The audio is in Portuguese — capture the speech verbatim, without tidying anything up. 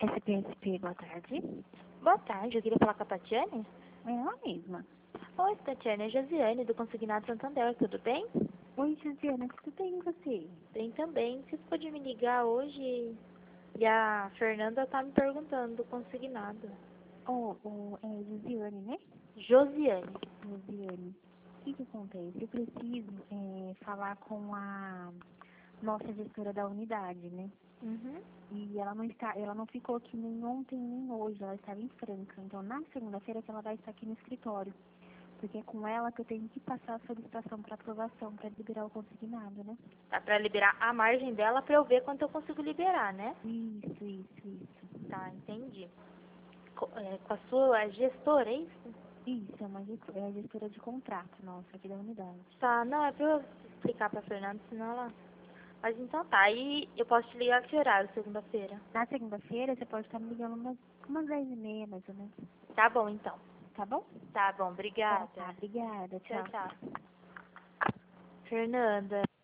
S P S P, boa tarde. Boa tarde, eu queria falar com a Tatiane. É ela mesma. Oi, Tatiane, é Josiane, do Consignado Santander, tudo bem? Oi, Josiana, tudo bem e você? Bem também. Você pode me ligar hoje? E a Fernanda tá me perguntando do Consignado. Oh, oh, é Josiane, né? Josiane. Josiane. O que que acontece? Eu preciso é, falar com a nossa gestora da unidade, né? Uhum. E ela não está, ela não ficou aqui nem ontem nem hoje, ela estava em Franca. Então, na segunda-feira que ela vai estar aqui no escritório. Porque é com ela que eu tenho que passar a solicitação para aprovação, para liberar o consignado, né? Tá pra liberar a margem dela pra eu ver quanto eu consigo liberar, né? Isso, isso, isso. Tá, entendi. Co- é, com a sua gestora, é isso? Isso, é uma gestora, é a gestora de contrato nossa aqui da unidade. Tá, não, é pra eu explicar pra Fernanda, senão ela... Mas então tá, aí eu posso te ligar a que horário, segunda-feira? Na segunda-feira, você pode estar me ligando umas, umas dez e meia, mais ou menos. Tá bom, então. Tá bom? Tá bom, Então obrigada. tá, obrigada, Tchau, tchau. tchau. Fernanda.